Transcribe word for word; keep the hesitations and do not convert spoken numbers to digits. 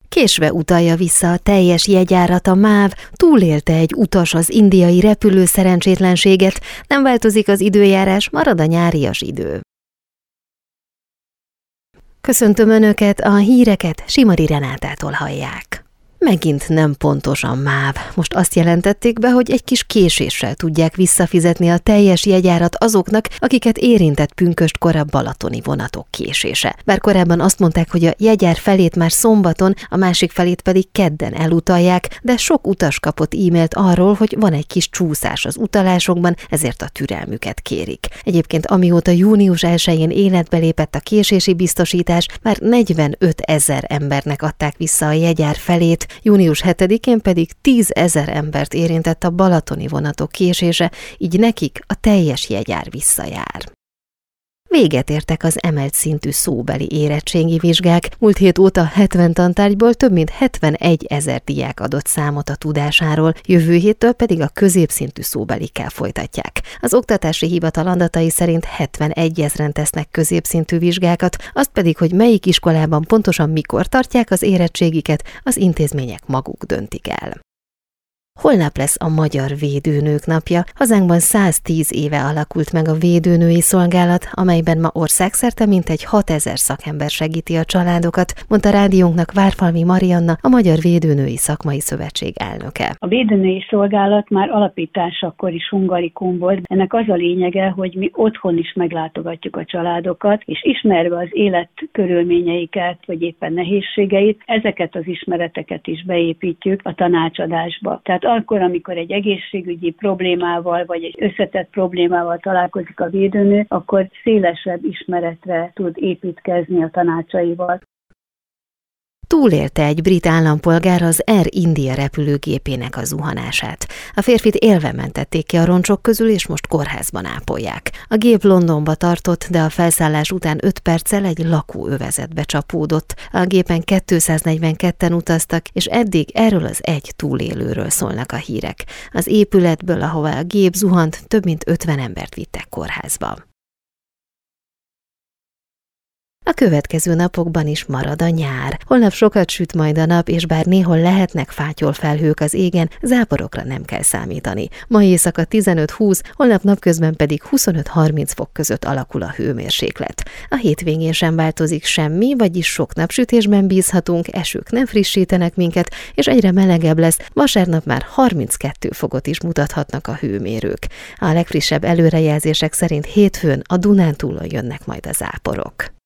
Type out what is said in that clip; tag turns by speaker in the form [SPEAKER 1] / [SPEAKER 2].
[SPEAKER 1] Késve utalja vissza a teljes jegyárat a MÁV, túlélte egy utas az indiai repülő szerencsétlenséget, nem változik az időjárás, marad a nyárias idő. Köszöntöm Önöket, a híreket Simari Renátától hallják. Megint nem pontos a MÁV. Most azt jelentették be, hogy egy kis késéssel tudják visszafizetni a teljes jegyárat azoknak, akiket érintett pünköstkor a balatoni vonatok késése. Bár korábban azt mondták, hogy a jegyár felét már szombaton, a másik felét pedig kedden elutalják, de sok utas kapott e-mailt arról, hogy van egy kis csúszás az utalásokban, ezért a türelmüket kérik. Egyébként amióta június elsején életbe lépett a késési biztosítás, már negyvenöt ezer embernek adták vissza a jegyár felét, június hetedikén pedig tízezer embert érintett a balatoni vonatok késése, így nekik a teljes jegyár visszajár. Véget értek az emelt szintű szóbeli érettségi vizsgák. Múlt hét óta hetven tantárgyból több mint hetvenegy ezer diák adott számot a tudásáról, jövő héttől pedig a középszintű szóbelikkel folytatják. Az Oktatási Hivatal adatai szerint hetvenegy ezren tesznek középszintű vizsgákat, azt pedig, hogy melyik iskolában pontosan mikor tartják az érettségiket, az intézmények maguk döntik el. Holnap lesz a Magyar Védőnők napja. Hazánkban száztíz éve alakult meg a védőnői szolgálat, amelyben ma országszerte mintegy hatezer szakember segíti a családokat, mondta rádiónknak Várfalvi Marianna, a Magyar Védőnői Szakmai Szövetség elnöke.
[SPEAKER 2] A védőnői szolgálat már alapításakor is hungarikum volt. Ennek az a lényege, hogy mi otthon is meglátogatjuk a családokat, és ismerve az élet körülményeiket, vagy éppen nehézségeit, ezeket az ismereteket is beépítjük a tanácsadásba. Tehát akkor, amikor egy egészségügyi problémával, vagy egy összetett problémával találkozik a védőnő, akkor szélesebb ismeretre tud építkezni a tanácsaival.
[SPEAKER 1] Túlélte egy brit állampolgár az Air India repülőgépének a zuhanását. A férfit élve mentették ki a roncsok közül, és most kórházban ápolják. A gép Londonba tartott, de a felszállás után öt perccel egy lakóövezetbe csapódott. A gépen kétszáznegyvenketten utaztak, és eddig erről az egy túlélőről szólnak a hírek. Az épületből, ahova a gép zuhant, több mint ötven embert vittek kórházba. A következő napokban is marad a nyár. Holnap sokat süt majd a nap, és bár néhol lehetnek fátyolfelhők az égen, záporokra nem kell számítani. Ma éjszaka tizenöt-húsz, holnap napközben pedig huszonöt-harminc fok között alakul a hőmérséklet. A hétvégén sem változik semmi, vagyis sok napsütésben bízhatunk, esők nem frissítenek minket, és egyre melegebb lesz, vasárnap már harminckettő fokot is mutathatnak a hőmérők. A legfrissebb előrejelzések szerint hétfőn a Dunántúlon jönnek majd a záporok.